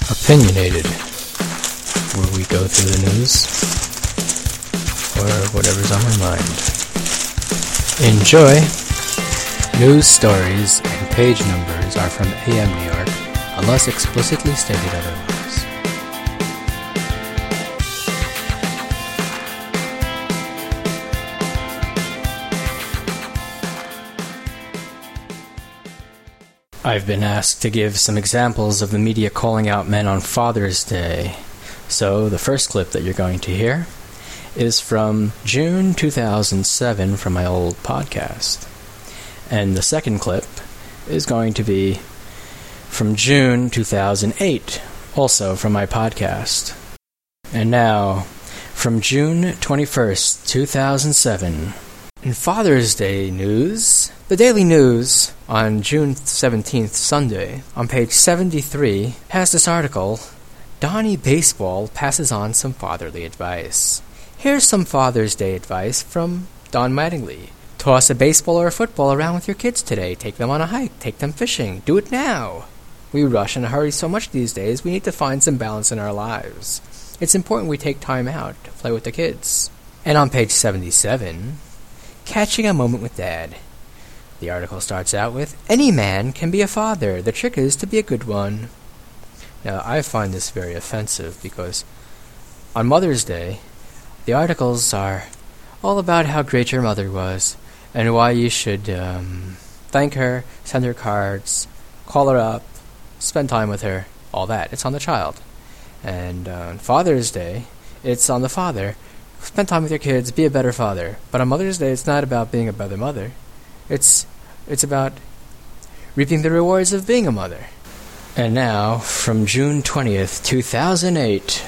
Opinionated, where we go through the news, or whatever's on my mind. Enjoy! News stories and page numbers are from AM New York, unless explicitly stated otherwise. I've been asked to give some examples of the media calling out men on Father's Day. So the first clip that you're going to hear is from June 2007 from my old podcast. And the second clip is going to be from June 2008, also from my podcast. And now, from June 21st, 2007, in Father's Day news, the Daily News on June 17th, Sunday, on page 73, has this article, Donnie Baseball passes on some fatherly advice. Here's some Father's Day advice from Don Mattingly. Toss a baseball or a football around with your kids today. Take them on a hike. Take them fishing. Do it now. We rush and hurry so much these days, we need to find some balance in our lives. It's important we take time out to play with the kids. And on page 77, catching a moment with Dad. The article starts out with, any man can be a father. The trick is to be a good one. Now, I find this very offensive because on Mother's Day, the articles are all about how great your mother was and why you should thank her, send her cards, call her up, spend time with her, all that. It's on the child. And on Father's Day, it's on the father. Spend time with your kids, be a better father. But on Mother's Day, it's not about being a better mother. It's about reaping the rewards of being a mother. And now, from June 20th, 2008.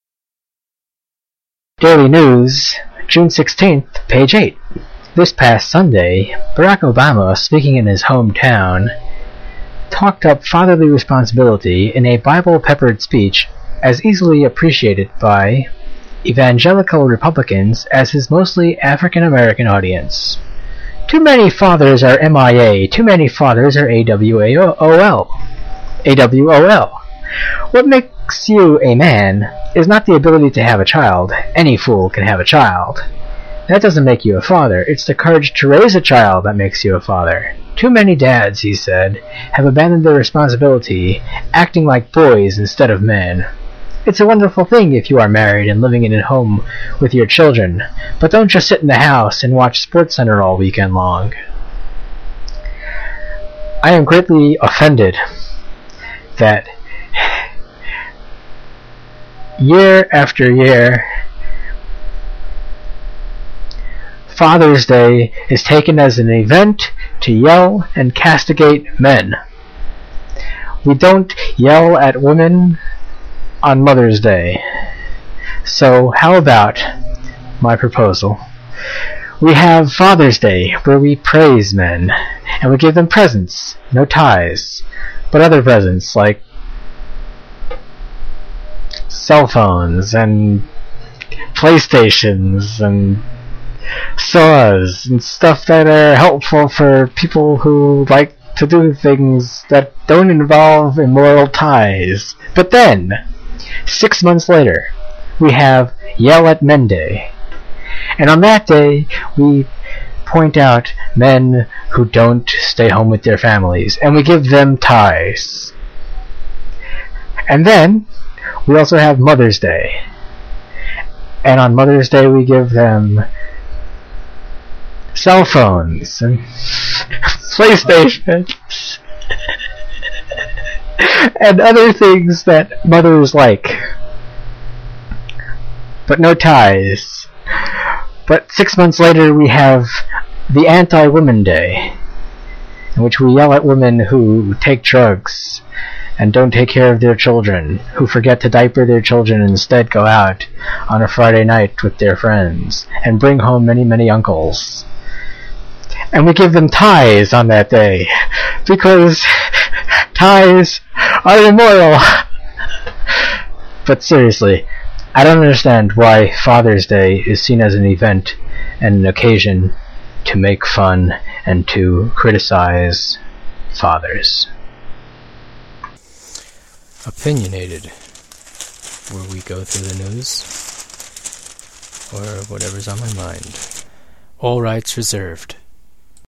Daily News, June 16th, page 8. This past Sunday, Barack Obama, speaking in his hometown, talked up fatherly responsibility in a Bible-peppered speech as easily appreciated by evangelical Republicans as his mostly African-American audience. Too many fathers are MIA. Too many fathers are AWOL. What makes you a man is not the ability to have a child. Any fool can have a child. That doesn't make you a father. It's the courage to raise a child that makes you a father. Too many dads, he said, have abandoned their responsibility, acting like boys instead of men. It's a wonderful thing if you are married and living in a home with your children, but don't just sit in the house and watch SportsCenter all weekend long. I am greatly offended that year after year, Father's Day is taken as an event to yell and castigate men. We don't yell at women on Mother's Day. So how about my proposal? We have Father's Day where we praise men and we give them presents, no ties, but other presents like cell phones and PlayStations and saws and stuff that are helpful for people who like to do things that don't involve immoral ties. But then, 6 months later, we have Yell at Men Day. And on that day, we point out men who don't stay home with their families, and we give them ties. And then, we also have Mother's Day. And on Mother's Day, we give them cell phones and PlayStations and other things that mothers like, but no ties. But 6 months later we have the Anti-Women Day, in which we yell at women who take drugs and don't take care of their children, who forget to diaper their children and instead go out on a Friday night with their friends and bring home many, many uncles. And we give them ties on that day, because ties are immoral. But seriously, I don't understand why Father's Day is seen as an event and an occasion to make fun and to criticize fathers. Opinionated, where we go through the news, or whatever's on my mind. All rights reserved.